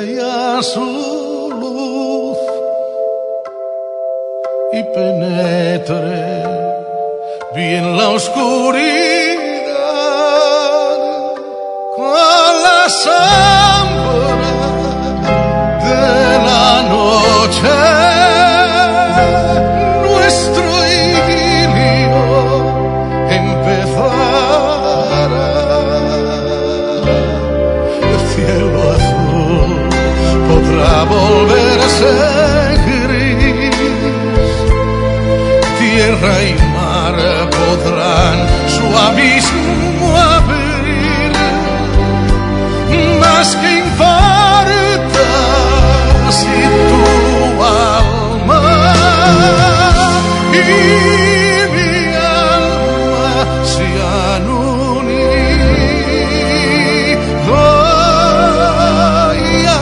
ya su luz y penetre bien la oscuridad con la sombra de la noche. Nuestro idilio empezará. El cielo azul podrá volverse gris, tierra y mar podrán su abismo abrir. Más que importa si tu alma y mi alma se han unido ya.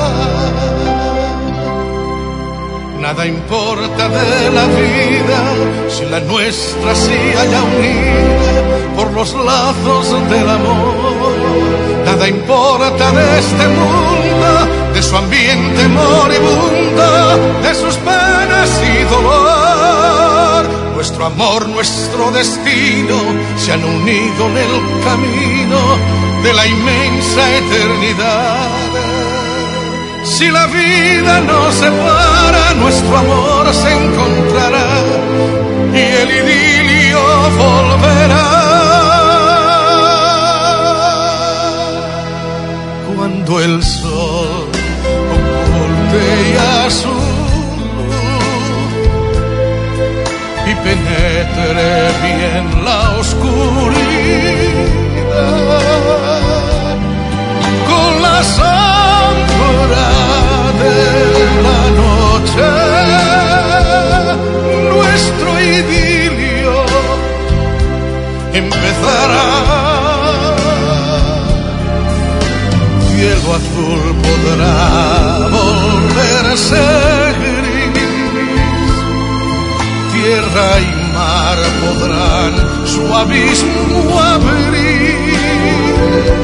Nada importa de la vida si la nuestra se halla unida por los lazos del amor. Nada importa de este mundo, de su ambiente moribundo, de sus penas y dolor. Nuestro amor, nuestro destino se han unido en el camino de la inmensa eternidad. Si la vida nos separa, nuestro amor se encontrará y el idilio volverá. Cuando el sol oculte ya su luz y penetre bien la oscuridad con la sombra de la noche, nuestro idilio empezará. Cielo azul podrá volverse gris, tierra y mar podrán su abismo abrir.